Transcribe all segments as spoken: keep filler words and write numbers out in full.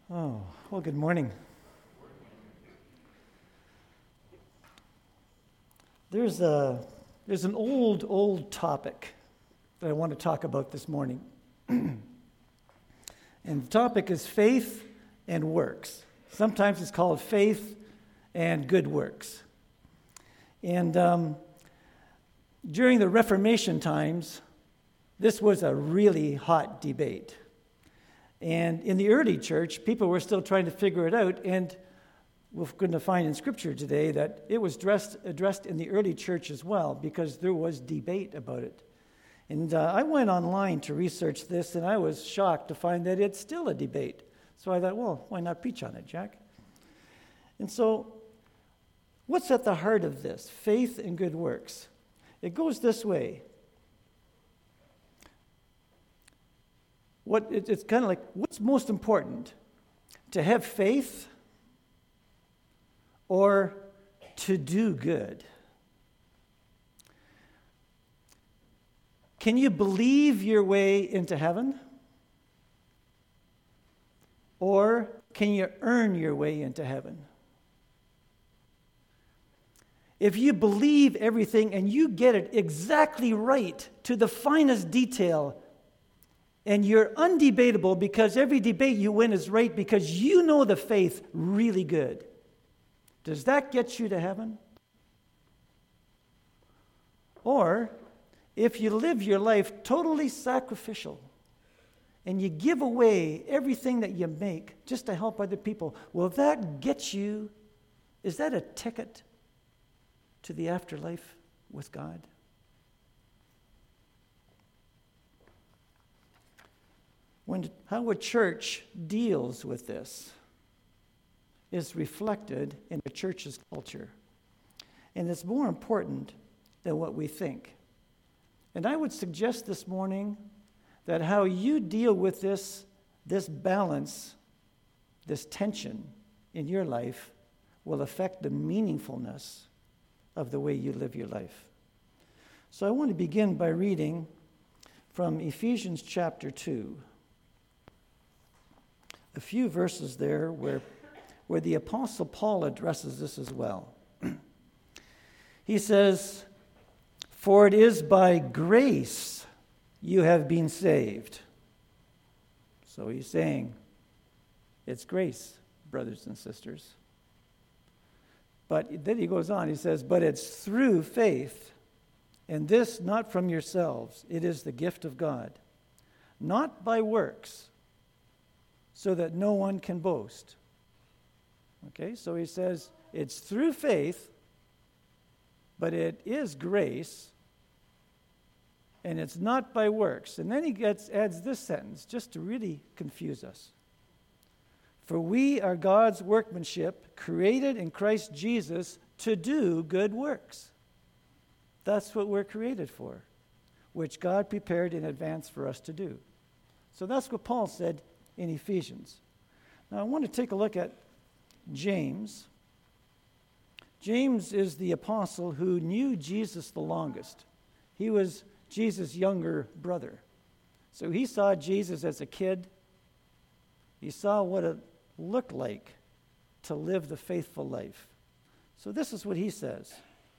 Oh, well, good morning. There's a there's an old, old topic that I want to talk about this morning. And the topic is faith and works. Sometimes it's called faith and good works. And um, during the Reformation times, this was a really hot debate. And in the early church, people were still trying to figure it out, and we're going to find in Scripture today that it was addressed, addressed in the early church as well, because there was debate about it. And uh, I went online to research this, and I was shocked to find that it's still a debate. So I thought, well, why not preach on it, Jack? And so, what's at the heart of this? Faith and good works. It goes this way. What it, it's kind of like, what's most important? To have faith or to do good? Can you believe your way into heaven? Or can you earn your way into heaven? If you believe everything and you get it exactly right to the finest detail, and you're undebatable because every debate you win is right because you know the faith really good, does that get you to heaven? Or if you live your life totally sacrificial and you give away everything that you make just to help other people, will that get you, is that a ticket to the afterlife with God? When, how a church deals with this is reflected in a church's culture. And it's more important than what we think. And I would suggest this morning that how you deal with this, this balance, this tension in your life will affect the meaningfulness of the way you live your life. So I want to begin by reading from Ephesians chapter two. A few verses there where, where the Apostle Paul addresses this as well. He says, "For it is by grace you have been saved." So he's saying, it's grace, brothers and sisters. But then he goes on, he says, "But it's through faith, and this not from yourselves. It is the gift of God, not by works, so that no one can boast." Okay, so he says it's through faith, but it is grace, and it's not by works. And then he gets adds this sentence just to really confuse us. "For we are God's workmanship, created in Christ Jesus to do good works." That's what we're created for, which God prepared in advance for us to do. So that's what Paul said in Ephesians. Now I want to take a look at James. James is the apostle who knew Jesus the longest. He was Jesus' younger brother. So he saw Jesus as a kid. He saw what it looked like to live the faithful life. So this is what he says.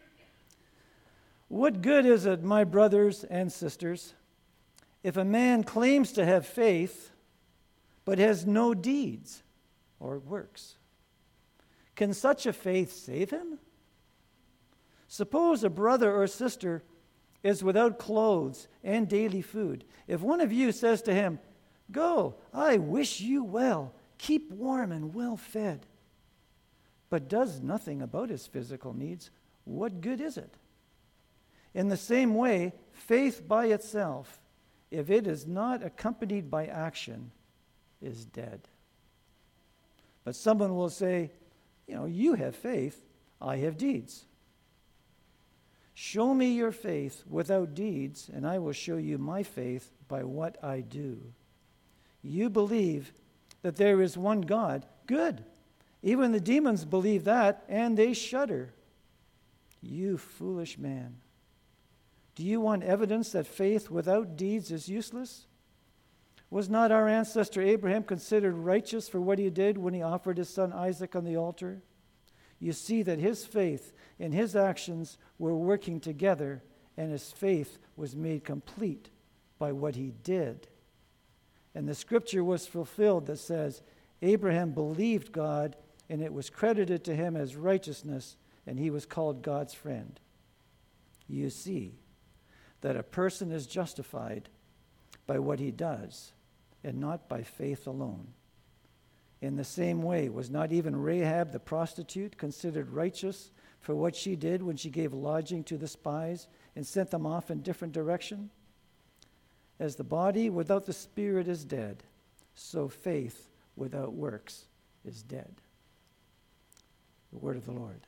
"What good is it, my brothers and sisters, if a man claims to have faith but has no deeds or works? Can such a faith save him? Suppose a brother or sister is without clothes and daily food. If one of you says to him, 'Go, I wish you well, keep warm and well fed,' but does nothing about his physical needs, what good is it? In the same way, faith by itself, if it is not accompanied by action, is dead. But someone will say, 'You know, you have faith, I have deeds.' Show me your faith without deeds, and I will show you my faith by what I do. You believe that there is one God. Good. Even the demons believe that, and they shudder. You foolish man. Do you want evidence that faith without deeds is useless? Was not our ancestor Abraham considered righteous for what he did when he offered his son Isaac on the altar? You see that his faith and his actions were working together, and his faith was made complete by what he did. And the scripture was fulfilled that says, Abraham believed God, and it was credited to him as righteousness, and he was called God's friend. You see that a person is justified by what he does, and not by faith alone. In the same way, was not even Rahab the prostitute considered righteous for what she did when she gave lodging to the spies and sent them off in different direction? As the body without the spirit is dead, so faith without works is dead. The word of the Lord.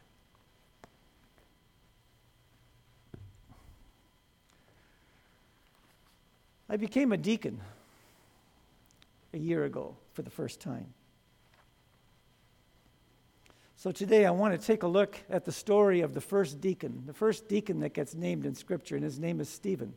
I became a deacon a year ago for the first time. So today I want to take a look at the story of the first deacon, the first deacon that gets named in Scripture, and his name is Stephen.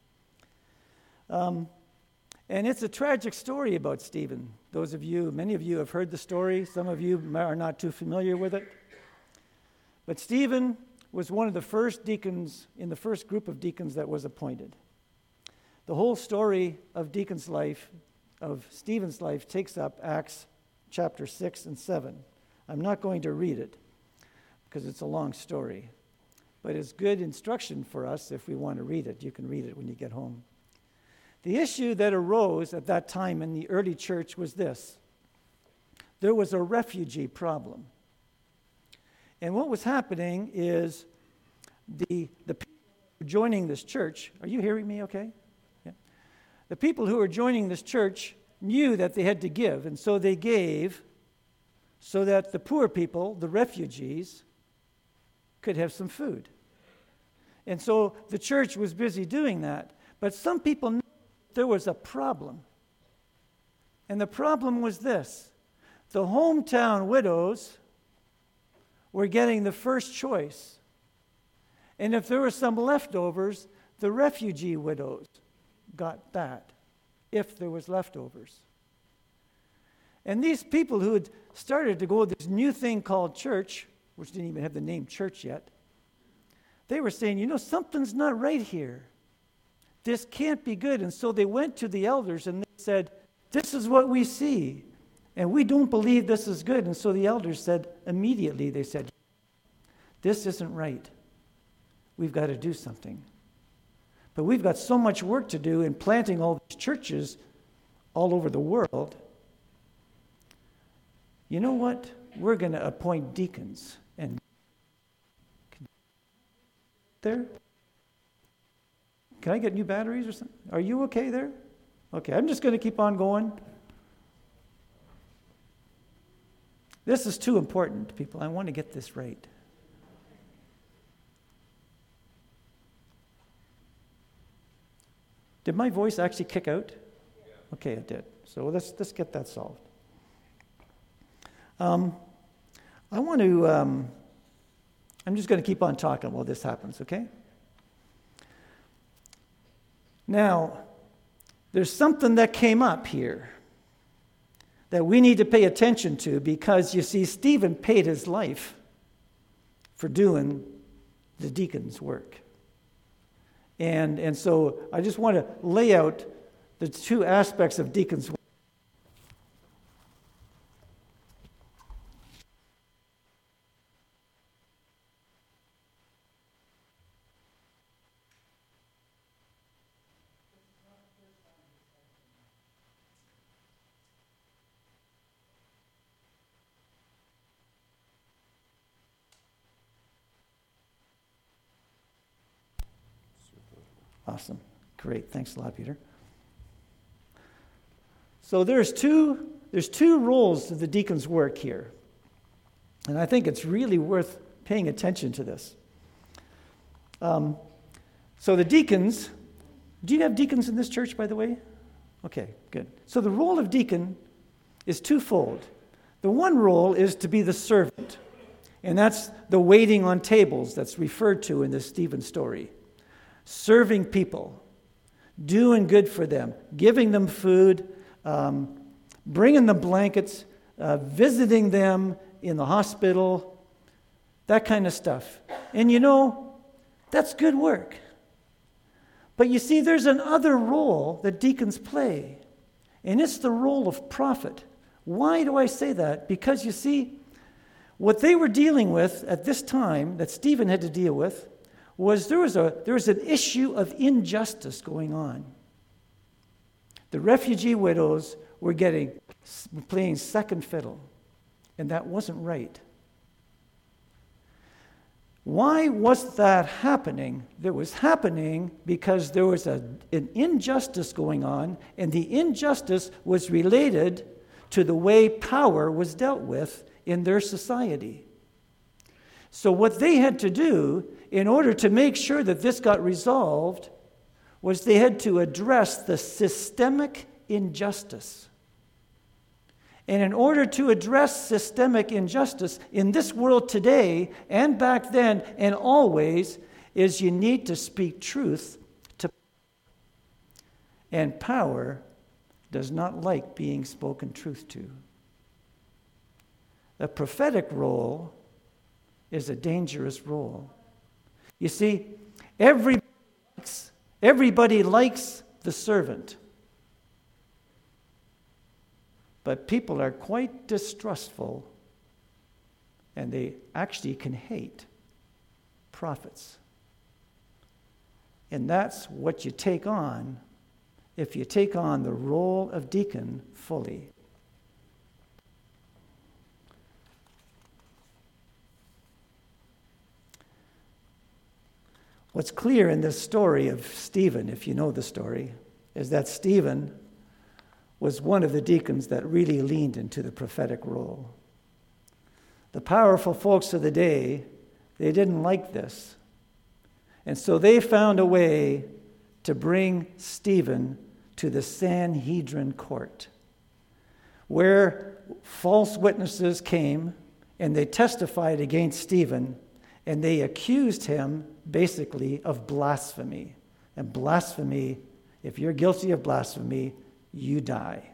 Um, and it's a tragic story about Stephen. Those of you, many of you have heard the story. Some of you are not too familiar with it. But Stephen was one of the first deacons in the first group of deacons that was appointed. The whole story of Deacon's life, of Stephen's life, takes up Acts chapter six and seven. I'm not going to read it because it's a long story, but it's good instruction for us if we want to read it. You can read it when you get home. The issue that arose at that time in the early church was this. There was a refugee problem. And what was happening is the, the people joining this church, are you hearing me okay? Yeah. The people who were joining this church knew that they had to give, and so they gave so that the poor people, the refugees, could have some food. And so the church was busy doing that. But some people knew there was a problem. And the problem was this. The hometown widows were getting the first choice. And if there were some leftovers, the refugee widows got that, if there was leftovers. And these people who had started to go to this new thing called church, which didn't even have the name church yet, they were saying, you know, something's not right here. This can't be good. And so they went to the elders and they said, this is what we see. And we don't believe this is good. And so the elders said, immediately they said, this isn't right. We've got to do something. But we've got so much work to do in planting all these churches all over the world. You know what? We're going to appoint deacons. And there? Can I get new batteries or something? Are you okay there? Okay, I'm just going to keep on going. This is too important, people. I want to get this right. Did my voice actually kick out? Okay, it did. So let's let's get that solved. Um, I want to, um, I'm just going to keep on talking while this happens, okay? Now, there's something that came up here that we need to pay attention to because, you see, Stephen paid his life for doing the deacon's work. And, and so I just want to lay out the two aspects of deacon's work. Awesome. Great. Thanks a lot, Peter. So there's two, there's two roles to the deacon's work here. And I think it's really worth paying attention to this. Um, so the deacons, do you have deacons in this church, by the way? Okay, good. So the role of deacon is twofold. The one role is to be the servant. And that's the waiting on tables that's referred to in this Stephen story. Serving people, doing good for them, giving them food, um, bringing them blankets, uh, visiting them in the hospital, that kind of stuff. And you know, that's good work. But you see, there's another role that deacons play, and it's the role of prophet. Why do I say that? Because you see, what they were dealing with at this time, that Stephen had to deal with, was there was a there was an issue of injustice going on. The refugee widows were getting playing second fiddle, and that wasn't right. Why was that happening? It was happening because there was a, an injustice going on, and the injustice was related to the way power was dealt with in their society. So what they had to do in order to make sure that this got resolved was they had to address the systemic injustice. And in order to address systemic injustice in this world today and back then and always, is you need to speak truth to power. And power does not like being spoken truth to. The prophetic role is a dangerous role. You see, everybody likes, everybody likes the servant. But people are quite distrustful, and they actually can hate prophets. And that's what you take on if you take on the role of deacon fully. What's clear in this story of Stephen, if you know the story, is that Stephen was one of the deacons that really leaned into the prophetic role. The powerful folks of the day, they didn't like this. And so they found a way to bring Stephen to the Sanhedrin court, where false witnesses came and they testified against Stephen, and they accused him basically of blasphemy. And blasphemy, if you're guilty of blasphemy, you die.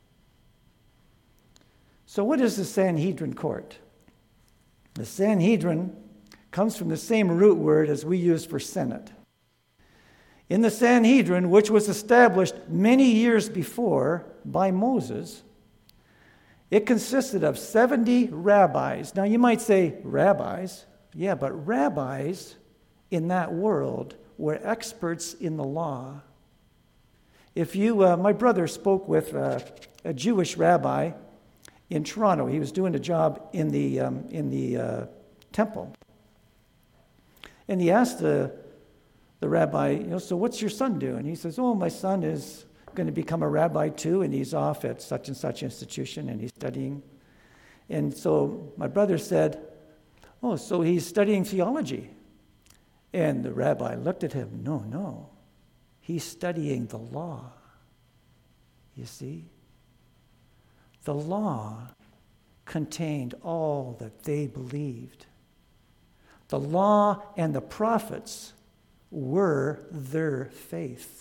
So what is the Sanhedrin court? The Sanhedrin comes from the same root word as we use for Senate. In the Sanhedrin, which was established many years before by Moses, it consisted of seventy rabbis. Now you might say, rabbis? Yeah, but rabbis in that world were experts in the law. If you, uh, my brother spoke with uh, a Jewish rabbi in Toronto. He was doing a job in the um, in the uh, temple, and he asked the the rabbi, you know, so what's your son doing? He says, oh, my son is going to become a rabbi too, and he's off at such and such institution, and he's studying. And so my brother said, oh, so he's studying theology. And the rabbi looked at him, no, no. He's studying the law, you see. The law contained all that they believed. The law and the prophets were their faith.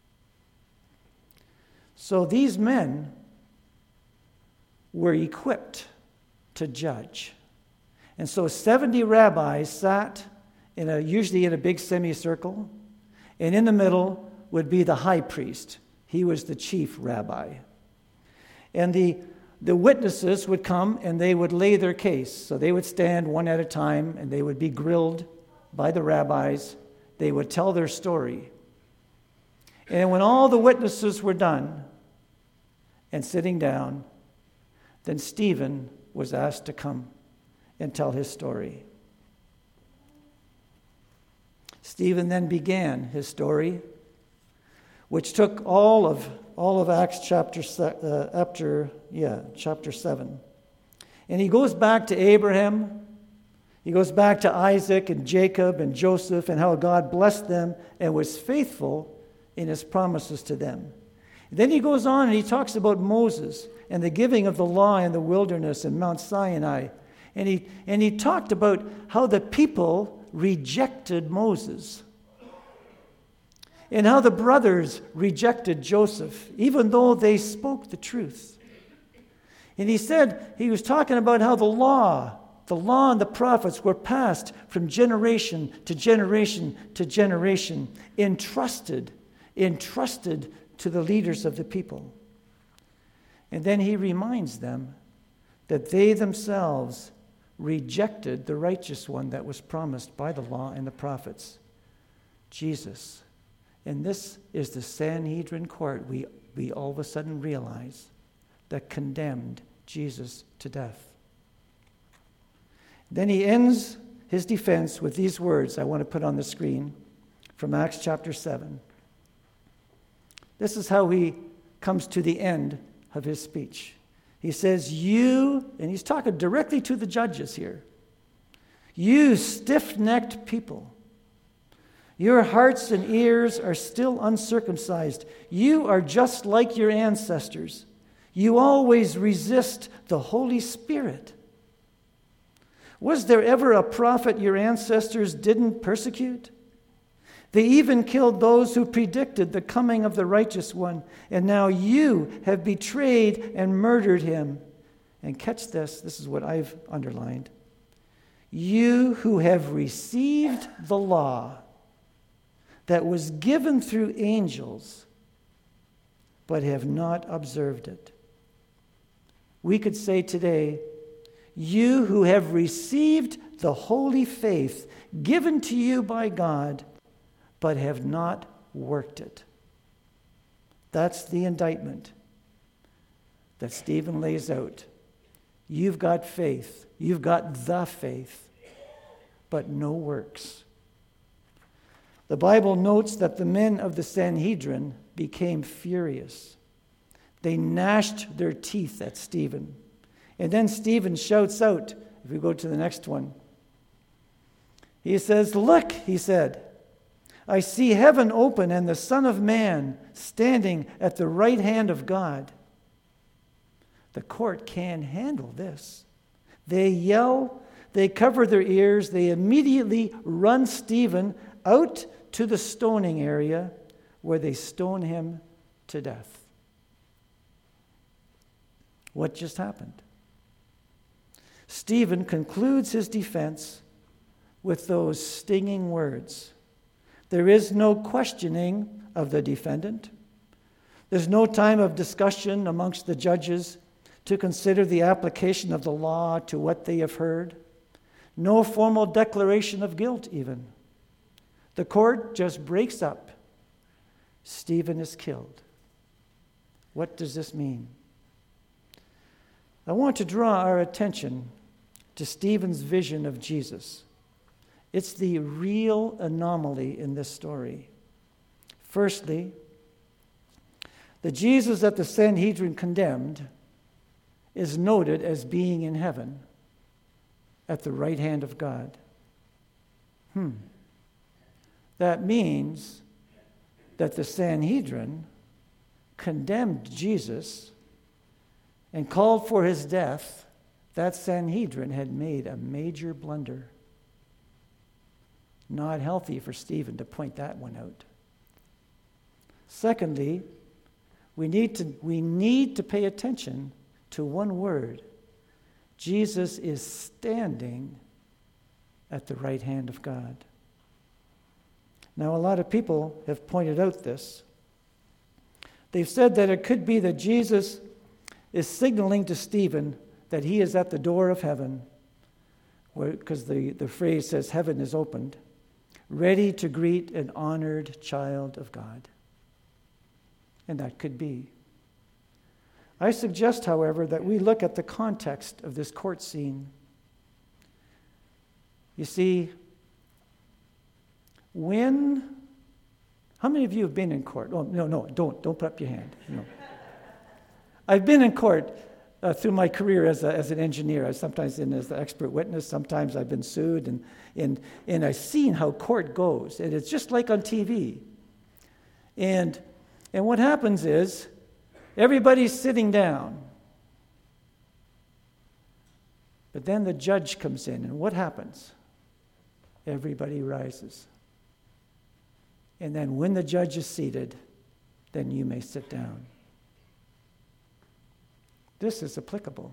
So these men were equipped to judge. And so seventy rabbis sat in a, usually in a big semicircle, and in the middle would be the high priest. He was the chief rabbi. And the, the witnesses would come and they would lay their case. So they would stand one at a time and they would be grilled by the rabbis. They would tell their story. And when all the witnesses were done and sitting down, then Stephen was asked to come and tell his story. Stephen then began his story, which took all of all of Acts chapter uh, after yeah chapter seven, and he goes back to Abraham, he goes back to Isaac and Jacob and Joseph, and how God blessed them and was faithful in his promises to them. Then he goes on and he talks about Moses and the giving of the law in the wilderness and Mount Sinai, and he and he talked about how the people rejected Moses. and how the brothers rejected Joseph, even though they spoke the truth. And he said, he was talking about how the law, the law and the prophets were passed from generation to generation to generation, entrusted, entrusted to the leaders of the people. And then he reminds them that they themselves rejected the righteous one that was promised by the law and the prophets, Jesus. And this is the Sanhedrin court, we, we all of a sudden realize, that condemned Jesus to death. Then he ends his defense with these words I want to put on the screen from Acts chapter seven. This is how he comes to the end of his speech. He says, you, and he's talking directly to the judges here, you stiff-necked people, your hearts and ears are still uncircumcised. You are just like your ancestors. You always resist the Holy Spirit. Was there ever a prophet your ancestors didn't persecute? They even killed those who predicted the coming of the righteous one, and now you have betrayed and murdered him. And catch this, this is what I've underlined. You who have received the law that was given through angels, but have not observed it. We could say today, you who have received the holy faith given to you by God, but have not worked it. That's the indictment that Stephen lays out. You've got faith. You've got the faith, but no works. The Bible notes that the men of the Sanhedrin became furious. They gnashed their teeth at Stephen. And then Stephen shouts out, if we go to the next one, he says, look, he said, I see heaven open and the Son of Man standing at the right hand of God. The court can't handle this. They yell, they cover their ears, they immediately run Stephen out to the stoning area where they stone him to death. What just happened? Stephen concludes his defense with those stinging words. There is no questioning of the defendant. There's no time of discussion amongst the judges to consider the application of the law to what they have heard. No formal declaration of guilt even. The court just breaks up. Stephen is killed. What does this mean? I want to draw our attention to Stephen's vision of Jesus. It's the real anomaly in this story. Firstly, the Jesus that the Sanhedrin condemned is noted as being in heaven at the right hand of God. Hmm. That means that the Sanhedrin condemned Jesus and called for his death. That Sanhedrin had made a major blunder. Not healthy for Stephen to point that one out. Secondly, we need to, we need to pay attention to one word. Jesus is standing at the right hand of God. Now, a lot of people have pointed out this. They've said that it could be that Jesus is signaling to Stephen that he is at the door of heaven, because the, the phrase says heaven is opened, ready to greet an honored child of God. And that could be. I suggest, however, that we look at the context of this court scene. You see, when, how many of you have been in court? Oh, no, no, don't, don't put up your hand. No. I've been in court uh, through my career as, a, as an engineer. I sometimes in as the expert witness, sometimes I've been sued, and, and, and I've seen how court goes. And it's just like on T V. And, and what happens is, everybody's sitting down. But then the judge comes in, and what happens? Everybody rises. And then when the judge is seated, then you may sit down. This is applicable.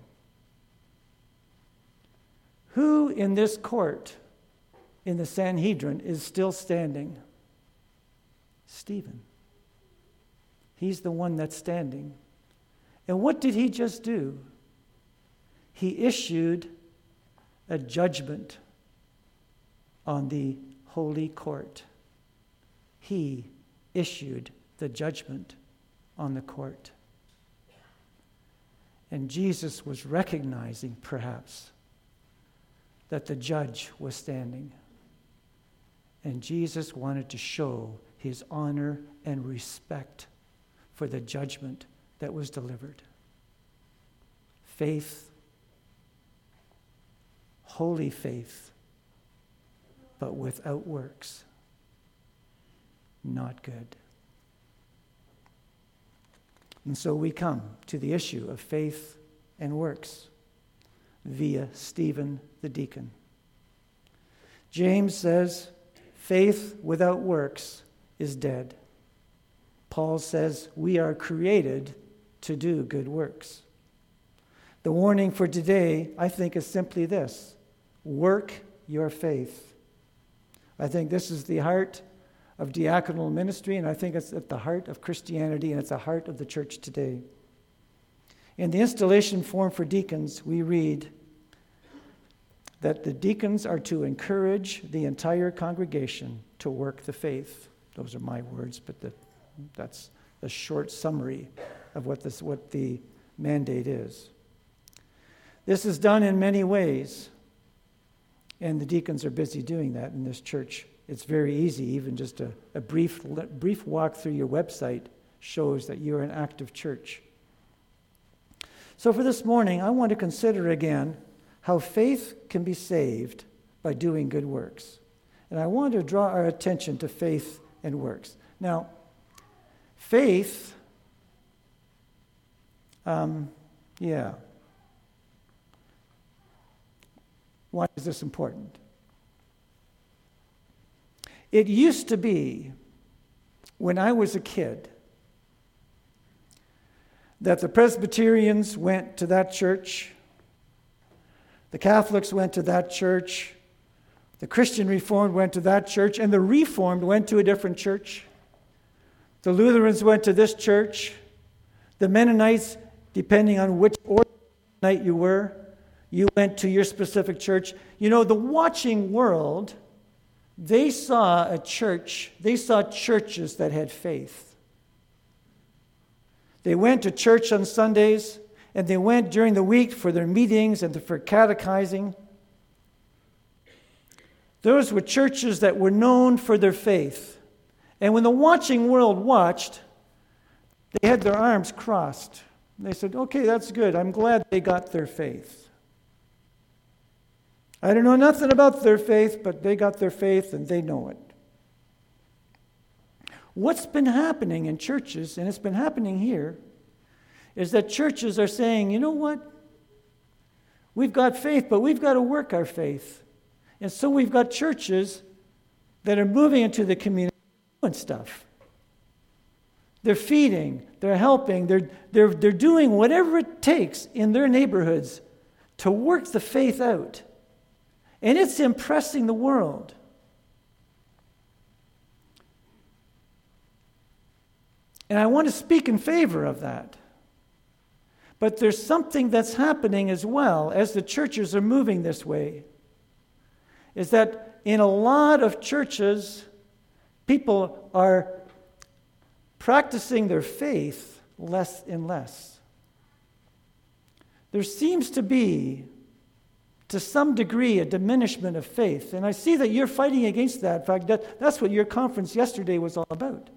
Who in this court, in the Sanhedrin, is still standing? Stephen. He's the one that's standing. And what did he just do? He issued a judgment on the holy court. He issued the judgment on the court. And Jesus was recognizing, perhaps, that the judge was standing. And Jesus wanted to show his honor and respect for the judgment that was delivered. Faith, holy faith, but without works, not good. And so we come to the issue of faith and works via Stephen the deacon. James says, faith without works is dead. Paul says, we are created to do good works. The warning for today, I think, is simply this: work your faith. I think this is the heart of diaconal ministry, and I think it's at the heart of Christianity, and it's the heart of the church today. In the installation form for deacons, we read that the deacons are to encourage the entire congregation to work the faith. Those are my words, but the, that's a short summary of what, this, what the mandate is. This is done in many ways, and the deacons are busy doing that in this church. It's very easy, even just a, a brief, brief walk through your website shows that you're an active church. So for this morning, I want to consider again how faith can be saved by doing good works. And I want to draw our attention to faith and works. Now, faith, um, yeah. Why is this important? It used to be, when I was a kid, that the Presbyterians went to that church, the Catholics went to that church, the Christian Reformed went to that church, and the Reformed went to a different church. The Lutherans went to this church. The Mennonites, depending on which order Mennonite you were, you went to your specific church. You know, the watching world, they saw a church, they saw churches that had faith. They went to church on Sundays, and they went during the week for their meetings and for catechizing. Those were churches that were known for their faith. And when the watching world watched, they had their arms crossed. They said, okay, that's good. I'm glad they got their faith. I don't know nothing about their faith, but they got their faith and they know it. What's been happening in churches, and it's been happening here, is that churches are saying, you know what? We've got faith, but we've got to work our faith. And so we've got churches that are moving into the community and stuff. They're feeding, they're helping, they're, they're, they're doing whatever it takes in their neighborhoods to work the faith out. And it's impressing the world. And I want to speak in favor of that. But there's something that's happening as well as the churches are moving this way. Is that in a lot of churches, people are practicing their faith less and less. There seems to be, to some degree, a diminishment of faith. And I see that you're fighting against that. In fact, that, that's what your conference yesterday was all about.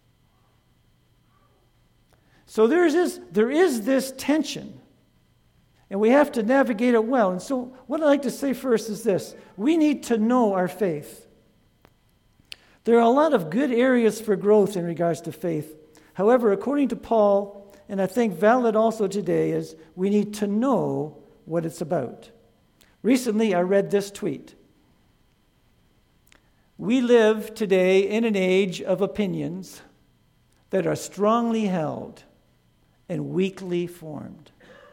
So there is, there is this tension, and we have to navigate it well. And so what I'd like to say first is this. We need to know our faith. There are a lot of good areas for growth in regards to faith. However, according to Paul, and I think valid also today, is we need to know what it's about. Recently, I read this tweet. We live today in an age of opinions that are strongly held and weakly formed.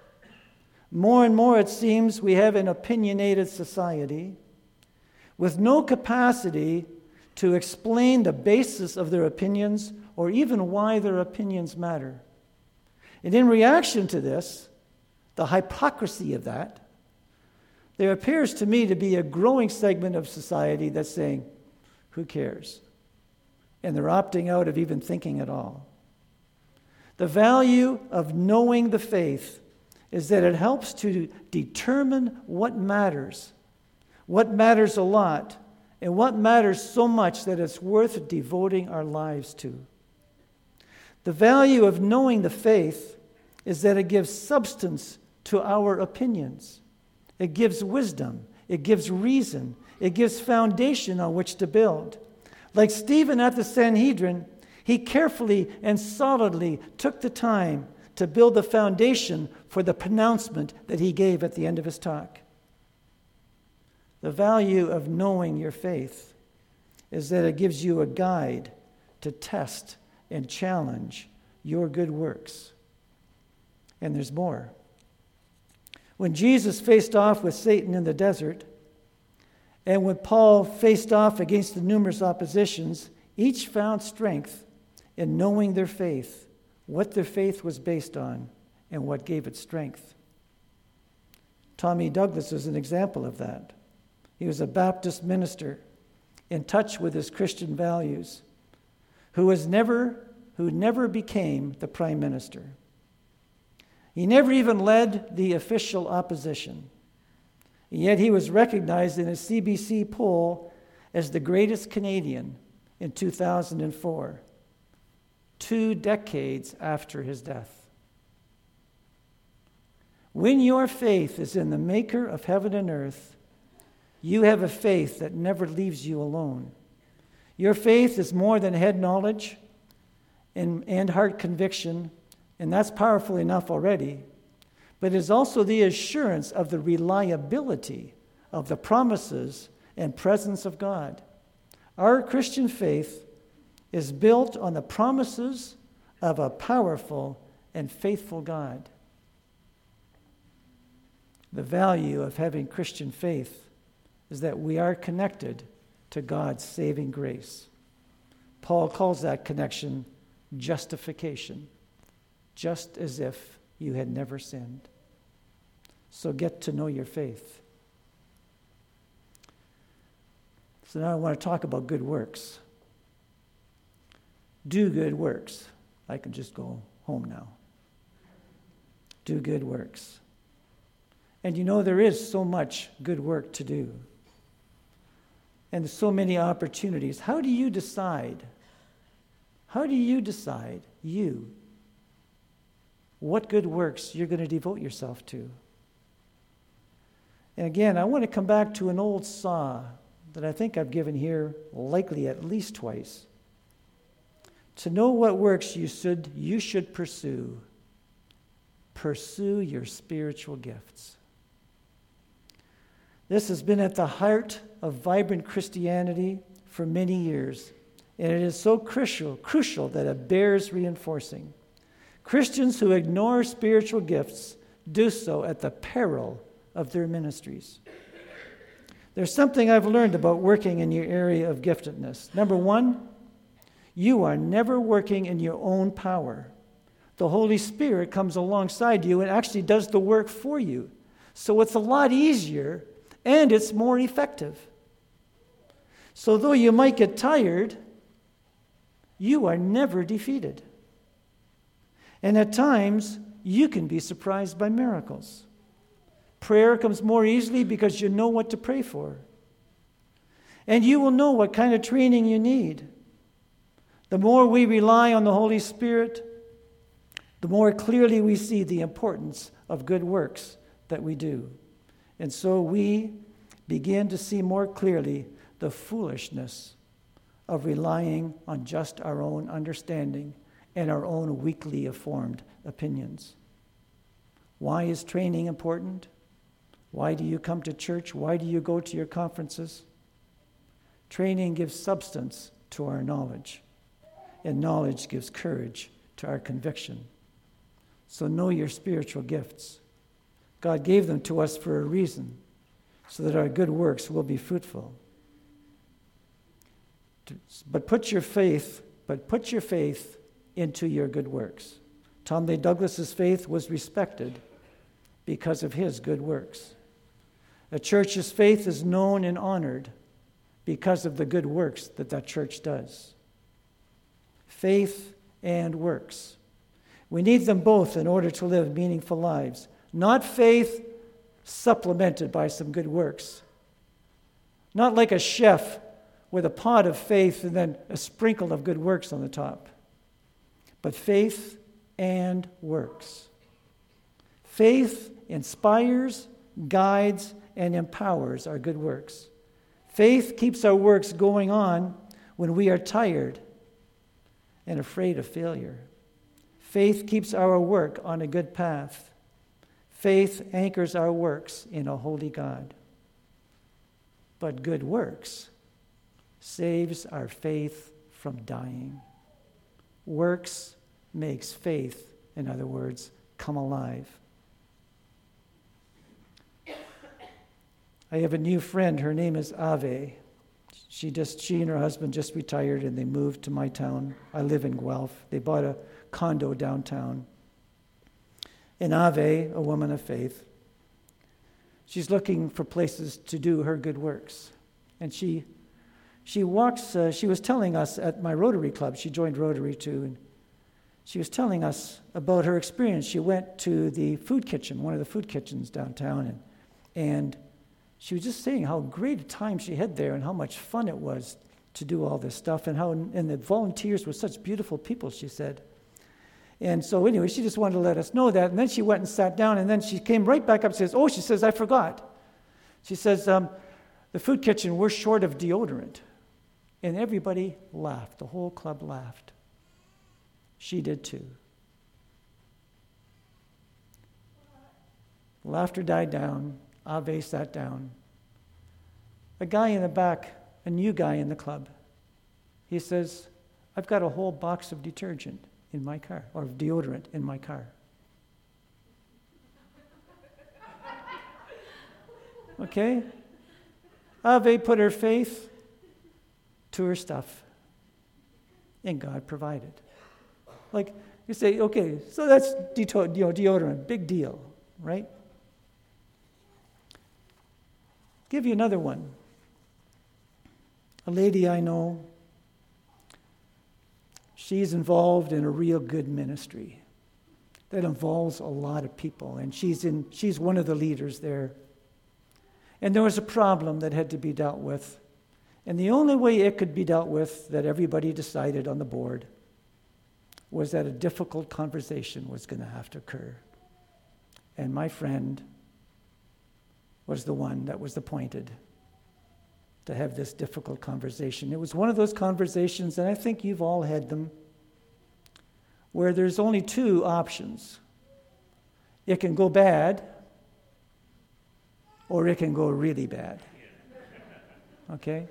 More and more, it seems, we have an opinionated society with no capacity to explain the basis of their opinions or even why their opinions matter. And in reaction to this, the hypocrisy of that, there appears to me to be a growing segment of society that's saying, who cares? And they're opting out of even thinking at all. The value of knowing the faith is that it helps to determine what matters, what matters a lot, and what matters so much that it's worth devoting our lives to. The value of knowing the faith is that it gives substance to our opinions. It gives wisdom. It gives reason. It gives foundation on which to build. Like Stephen at the Sanhedrin, he carefully and solidly took the time to build the foundation for the pronouncement that he gave at the end of his talk. The value of knowing your faith is that it gives you a guide to test and challenge your good works. And there's more. When Jesus faced off with Satan in the desert, and when Paul faced off against the numerous oppositions, each found strength in knowing their faith, what their faith was based on, and what gave it strength. Tommy Douglas is an example of that. He was a Baptist minister in touch with his Christian values, who was never, who never became the prime minister. He never even led the official opposition. And yet he was recognized in a C B C poll as the greatest Canadian in two thousand four, two decades after his death. When your faith is in the maker of heaven and earth, you have a faith that never leaves you alone. Your faith is more than head knowledge and, and heart conviction, and that's powerful enough already, but it is also the assurance of the reliability of the promises and presence of God. Our Christian faith is built on the promises of a powerful and faithful God. The value of having Christian faith is that we are connected to God's saving grace. Paul calls that connection justification, just as if you had never sinned. So get to know your faith. So now I want to talk about good works. Do good works. I can just go home now. Do good works. And you know, there is so much good work to do. And there's so many opportunities. How do you decide? How do you decide, you, what good works you're going to devote yourself to? And again, I want to come back to an old saw that I think I've given here likely at least twice. To know what works you should, you should pursue. Pursue your spiritual gifts. This has been at the heart of vibrant Christianity for many years, and it is so crucial, crucial that it bears reinforcing. Christians who ignore spiritual gifts do so at the peril of their ministries. There's something I've learned about working in your area of giftedness. Number one, you are never working in your own power. The Holy Spirit comes alongside you and actually does the work for you. So it's a lot easier and it's more effective. So though you might get tired, you are never defeated. And at times, you can be surprised by miracles. Prayer comes more easily because you know what to pray for. And you will know what kind of training you need. The more we rely on the Holy Spirit, the more clearly we see the importance of good works that we do. And so we begin to see more clearly the foolishness of relying on just our own understanding and our own weakly formed opinions. Why is training important? Why do you come to church? Why do you go to your conferences? Training gives substance to our knowledge, and knowledge gives courage to our conviction. So know your spiritual gifts. God gave them to us for a reason, so that our good works will be fruitful. But put your faith, but put your faith into your good works. Tom Lee Douglas's faith was respected because of his good works. A church's faith is known and honored because of the good works that that church does. Faith and works. We need them both in order to live meaningful lives. Not faith supplemented by some good works. Not like a chef with a pot of faith and then a sprinkle of good works on the top. But faith and works. Faith inspires, guides, and empowers our good works. Faith keeps our works going on when we are tired and afraid of failure. Faith keeps our work on a good path. Faith anchors our works in a holy God. But good works saves our faith from dying. Works makes faith, in other words, come alive. I have a new friend. Her name is Ave. She just she and her husband just retired and they moved to my town. I live in Guelph. They bought a condo downtown. And Ave, a woman of faith, she's looking for places to do her good works. And she she walks, uh, she was telling us at my Rotary Club, she joined Rotary too, and she was telling us about her experience. She went to the food kitchen, one of the food kitchens downtown, and and she was just saying how great a time she had there and how much fun it was to do all this stuff, and how and the volunteers were such beautiful people, she said. And so anyway, she just wanted to let us know that. And then she went and sat down, and then she came right back up and says, oh, she says, I forgot. She says, um, the food kitchen, we're short of deodorant. And everybody laughed. The whole club laughed. She did too. Laughter died down. Ave sat down. A guy in the back, a new guy in the club, he says, I've got a whole box of detergent in my car, or deodorant in my car. Okay? Ave put her faith to her stuff, and God provided. Like, you say, okay, so that's de- you know, deodorant, big deal, right? Give you another one. A lady I know, she's involved in a real good ministry that involves a lot of people, and she's in she's one of the leaders there. And there was a problem that had to be dealt with, and the only way it could be dealt with, that everybody decided on the board, was that a difficult conversation was going to have to occur. And my friend was the one that was appointed to have this difficult conversation. It was one of those conversations, and I think you've all had them, where there's only two options. It can go bad, or it can go really bad. Okay?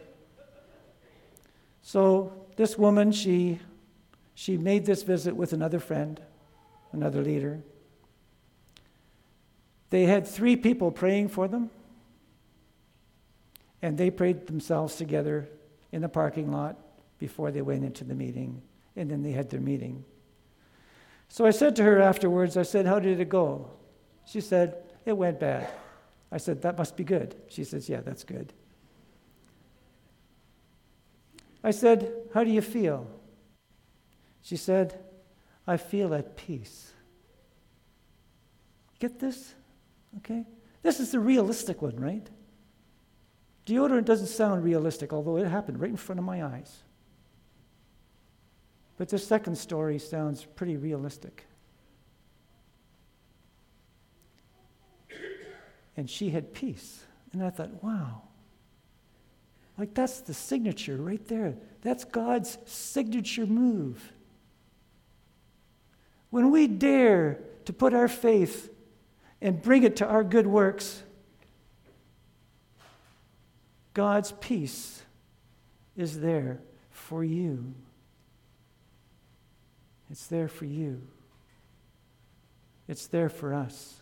So this woman, she she made this visit with another friend, another leader. They had three people praying for them, and they prayed themselves together in the parking lot before they went into the meeting, and then they had their meeting. So I said to her afterwards, I said, how did it go? She said, it went bad. I said, that must be good. She says, yeah, that's good. I said, how do you feel? She said, I feel at peace. Get this? Okay? This is the realistic one, right? Deodorant doesn't sound realistic, although it happened right in front of my eyes. But the second story sounds pretty realistic. And she had peace. And I thought, wow. Like, that's the signature right there. That's God's signature move. When we dare to put our faith and bring it to our good works, God's peace is there for you. It's there for you. It's there for us.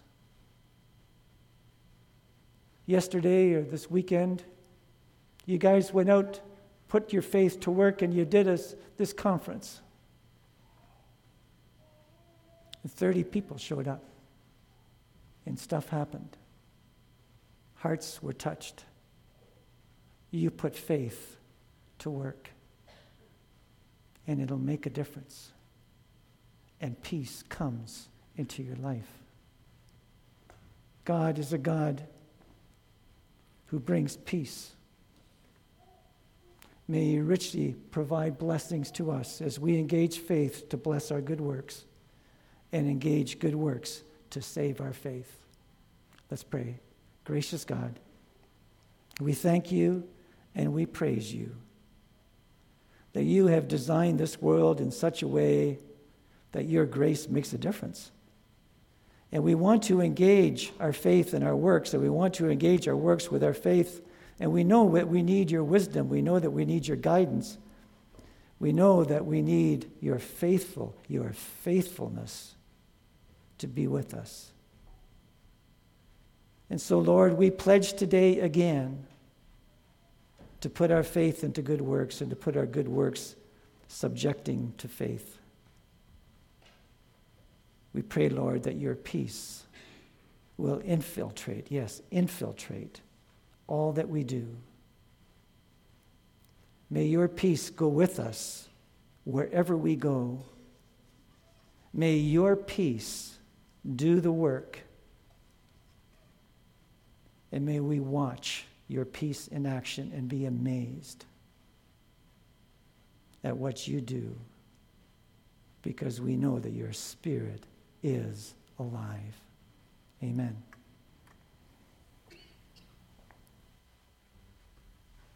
Yesterday or this weekend, you guys went out, put your faith to work, and you did us this conference. And thirty people showed up, and stuff happened. Hearts were touched. You put faith to work, and it'll make a difference. And peace comes into your life. God is a God who brings peace. May you richly provide blessings to us as we engage faith to bless our good works and engage good works to save our faith. Let's pray. Gracious God, we thank you and we praise you that you have designed this world in such a way that your grace makes a difference. And we want to engage our faith in our works, and we want to engage our works with our faith. And we know that we need your wisdom. We know that we need your guidance. We know that we need your faithful, your faithfulness to be with us. And so, Lord, we pledge today again to put our faith into good works and to put our good works subjecting to faith. We pray, Lord, that your peace will infiltrate, yes, infiltrate all that we do. May your peace go with us wherever we go. May your peace do the work. And may we watch your peace in action and be amazed at what you do, because we know that your Spirit is alive. Amen.